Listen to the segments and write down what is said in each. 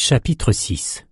Chapitre 6.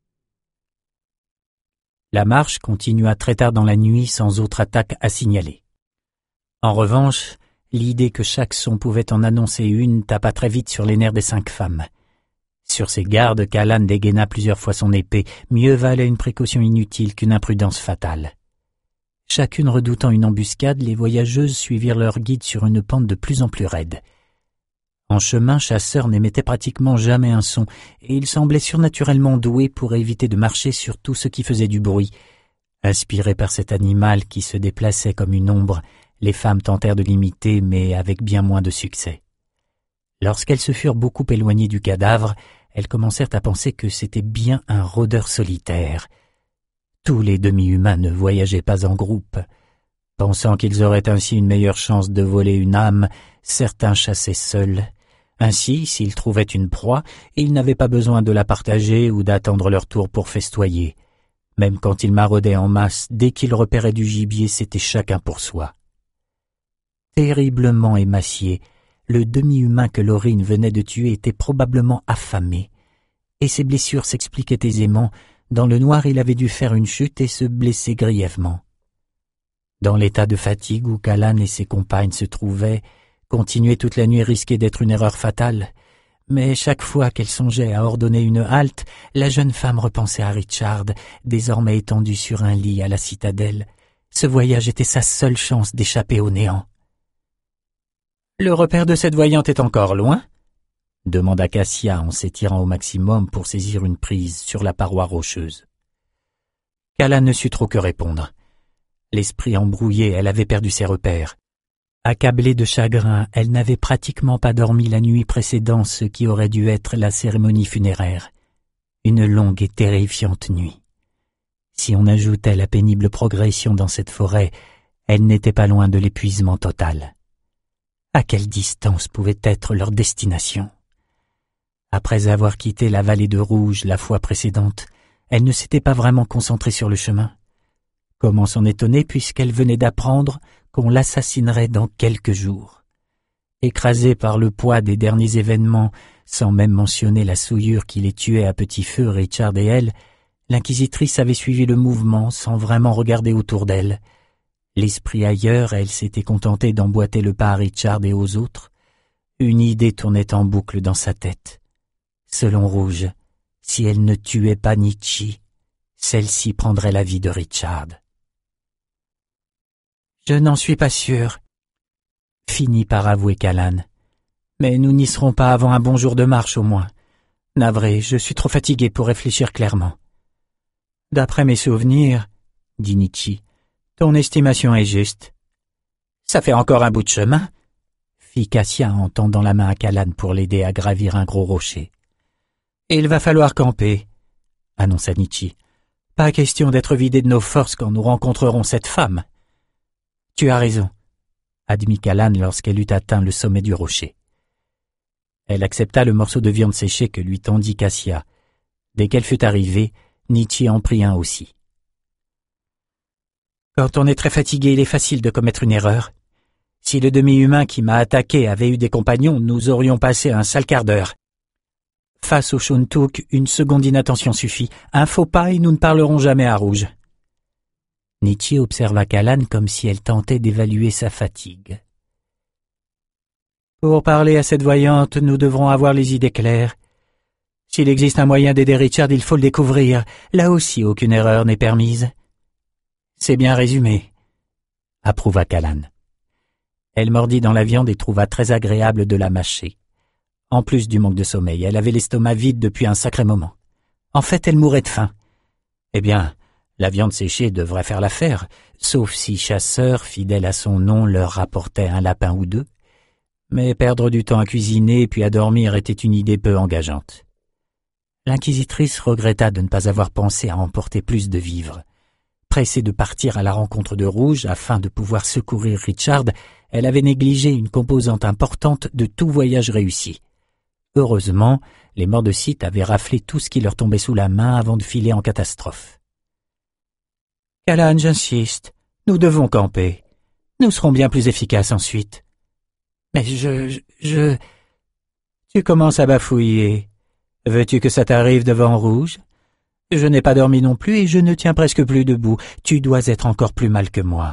La marche continua très tard dans la nuit sans autre attaque à signaler. En revanche, l'idée que chaque son pouvait en annoncer une tapa très vite sur les nerfs des 5 femmes. Sur ses gardes, Callan dégaina plusieurs fois son épée. Mieux valait une précaution inutile qu'une imprudence fatale. Chacune redoutant une embuscade, les voyageuses suivirent leur guide sur une pente de plus en plus raide. En chemin, Chasseur n'émettait pratiquement jamais un son, et il semblait surnaturellement doué pour éviter de marcher sur tout ce qui faisait du bruit. Inspirées par cet animal qui se déplaçait comme une ombre, les femmes tentèrent de l'imiter, mais avec bien moins de succès. Lorsqu'elles se furent beaucoup éloignées du cadavre, elles commencèrent à penser que c'était bien un rôdeur solitaire. Tous les demi-humains ne voyageaient pas en groupe. Pensant qu'ils auraient ainsi une meilleure chance de voler une âme, certains chassaient seuls. Ainsi, s'ils trouvaient une proie, ils n'avaient pas besoin de la partager ou d'attendre leur tour pour festoyer. Même quand ils maraudaient en masse, dès qu'ils repéraient du gibier, c'était chacun pour soi. Terriblement émacié, le demi-humain que Laurine venait de tuer était probablement affamé. Et ses blessures s'expliquaient aisément. Dans le noir, il avait dû faire une chute et se blesser grièvement. Dans l'état de fatigue où Callan et ses compagnes se trouvaient, continuer toute la nuit risquait d'être une erreur fatale. Mais chaque fois qu'elle songeait à ordonner une halte, la jeune femme repensait à Richard, désormais étendu sur un lit à la citadelle. Ce voyage était sa seule chance d'échapper au néant. « Le repère de cette voyante est encore loin ?» demanda Cassia en s'étirant au maximum pour saisir une prise sur la paroi rocheuse. Callan ne sut trop que répondre. L'esprit embrouillé, elle avait perdu ses repères. Accablée de chagrin, elle n'avait pratiquement pas dormi la nuit précédant ce qui aurait dû être la cérémonie funéraire. Une longue et terrifiante nuit. Si on ajoutait la pénible progression dans cette forêt, elle n'était pas loin de l'épuisement total. À quelle distance pouvait être leur destination ? Après avoir quitté la vallée de Rouge la fois précédente, elle ne s'était pas vraiment concentrée sur le chemin. Comment s'en étonner puisqu'elle venait d'apprendre qu'on l'assassinerait dans quelques jours. Écrasée par le poids des derniers événements, sans même mentionner la souillure qui les tuait à petit feu, Richard et elle, l'inquisitrice avait suivi le mouvement sans vraiment regarder autour d'elle. L'esprit ailleurs, elle s'était contentée d'emboîter le pas à Richard et aux autres. Une idée tournait en boucle dans sa tête. Selon Rouge, si elle ne tuait pas Nietzsche, celle-ci prendrait la vie de Richard. « Je n'en suis pas sûr, » finit par avouer Callan. « Mais nous n'y serons pas avant un bon jour de marche au moins. Navré, je suis trop fatigué pour réfléchir clairement. »« D'après mes souvenirs, » dit Nietzsche, « ton estimation est juste. »« Ça fait encore un bout de chemin, » fit Cassia en tendant la main à Callan pour l'aider à gravir un gros rocher. « Il va falloir camper, » annonça Nietzsche. « Pas question d'être vidé de nos forces quand nous rencontrerons cette femme. »« Tu as raison, » admit Callan lorsqu'elle eut atteint le sommet du rocher. Elle accepta le morceau de viande séchée que lui tendit Cassia. Dès qu'elle fut arrivée, Nietzsche en prit un aussi. « Quand on est très fatigué, il est facile de commettre une erreur. Si le demi-humain qui m'a attaqué avait eu des compagnons, nous aurions passé un sale quart d'heure. Face au Shuntuk, une seconde inattention suffit. Un faux pas et nous ne parlerons jamais à Rouge. » Nietzsche observa Callan comme si elle tentait d'évaluer sa fatigue. « Pour parler à cette voyante, nous devrons avoir les idées claires. S'il existe un moyen d'aider Richard, il faut le découvrir. Là aussi, aucune erreur n'est permise. »« C'est bien résumé, » approuva Callan. Elle mordit dans la viande et trouva très agréable de la mâcher. En plus du manque de sommeil, elle avait l'estomac vide depuis un sacré moment. En fait, elle mourait de faim. Eh bien, la viande séchée devrait faire l'affaire, sauf si Chasseur, fidèle à son nom, leur rapportait un lapin ou deux. Mais perdre du temps à cuisiner puis à dormir était une idée peu engageante. L'inquisitrice regretta de ne pas avoir pensé à emporter plus de vivres. Pressée de partir à la rencontre de Rouge afin de pouvoir secourir Richard, elle avait négligé une composante importante de tout voyage réussi. Heureusement, les morts de site avaient raflé tout ce qui leur tombait sous la main avant de filer en catastrophe. « Callan, j'insiste, nous devons camper. Nous serons bien plus efficaces ensuite. »« Mais je... » « Tu commences à bafouiller. Veux-tu que ça t'arrive devant Rouge? Je n'ai pas dormi non plus et je ne tiens presque plus debout. Tu dois être encore plus mal que moi. »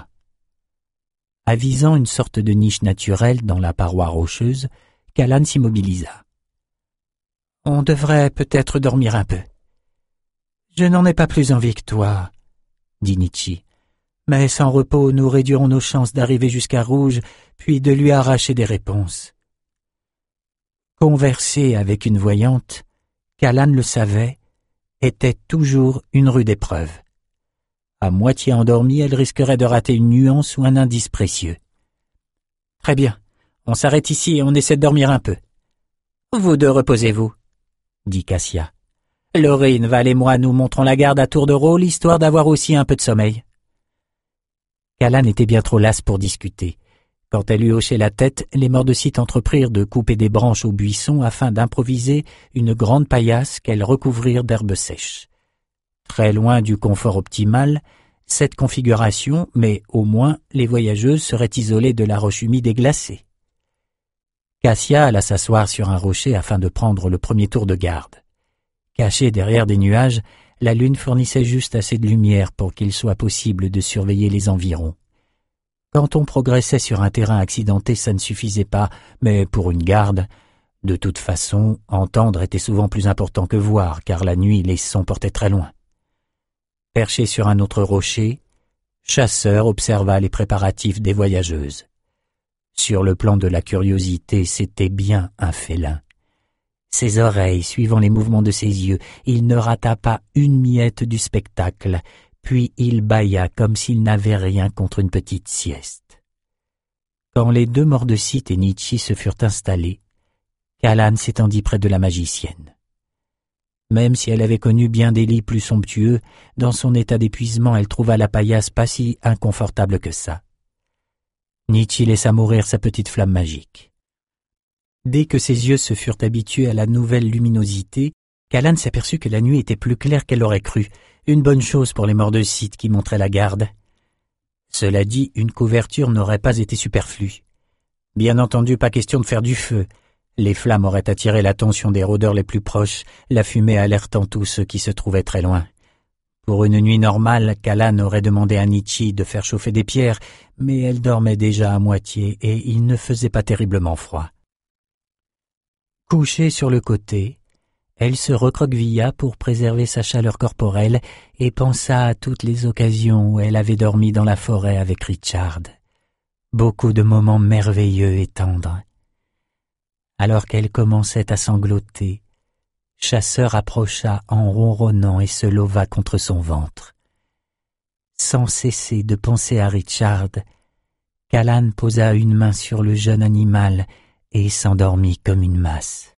Avisant une sorte de niche naturelle dans la paroi rocheuse, Callan s'immobilisa. « On devrait peut-être dormir un peu. »« Je n'en ai pas plus envie que toi, » dit Nietzsche. « Mais sans repos, nous réduirons nos chances d'arriver jusqu'à Rouge, puis de lui arracher des réponses. » Converser avec une voyante, Callan le savait, était toujours une rude épreuve. À moitié endormie, elle risquerait de rater une nuance ou un indice précieux. « Très bien, on s'arrête ici et on essaie de dormir un peu. »« Vous deux reposez-vous, » dit Cassia. « Laurine, Val et moi nous montrons la garde à tour de rôle, histoire d'avoir aussi un peu de sommeil. » Callan était bien trop lasse pour discuter. Quand elle eut hoché la tête, les Mordecytes entreprirent de couper des branches au buisson afin d'improviser une grande paillasse qu'elles recouvrirent d'herbes sèches. Très loin du confort optimal, cette configuration, mais au moins les voyageuses seraient isolées de la roche humide et glacée. Cassia alla s'asseoir sur un rocher afin de prendre le premier tour de garde. Cachée derrière des nuages, la lune fournissait juste assez de lumière pour qu'il soit possible de surveiller les environs. Quand on progressait sur un terrain accidenté, ça ne suffisait pas, mais pour une garde, de toute façon, entendre était souvent plus important que voir, car la nuit les sons portaient très loin. Perché sur un autre rocher, Chasseur observa les préparatifs des voyageuses. Sur le plan de la curiosité, c'était bien un félin. Ses oreilles, suivant les mouvements de ses yeux, il ne rata pas une miette du spectacle, puis il bâilla comme s'il n'avait rien contre une petite sieste. Quand les deux Mordecytes et Nietzsche se furent installés, Callan s'étendit près de la magicienne. Même si elle avait connu bien des lits plus somptueux, dans son état d'épuisement, elle trouva la paillasse pas si inconfortable que ça. Nietzsche laissa mourir sa petite flamme magique. Dès que ses yeux se furent habitués à la nouvelle luminosité, Callan s'aperçut que la nuit était plus claire qu'elle l'aurait cru, une bonne chose pour les Mordecytes qui montraient la garde. Cela dit, une couverture n'aurait pas été superflue. Bien entendu, pas question de faire du feu. Les flammes auraient attiré l'attention des rôdeurs les plus proches, la fumée alertant tous ceux qui se trouvaient très loin. Pour une nuit normale, Callan aurait demandé à Nietzsche de faire chauffer des pierres, mais elle dormait déjà à moitié et il ne faisait pas terriblement froid. Couchée sur le côté, elle se recroquevilla pour préserver sa chaleur corporelle et pensa à toutes les occasions où elle avait dormi dans la forêt avec Richard. Beaucoup de moments merveilleux et tendres. Alors qu'elle commençait à sangloter, Chasseur approcha en ronronnant et se leva contre son ventre. Sans cesser de penser à Richard, Callan posa une main sur le jeune animal et s'endormit comme une masse.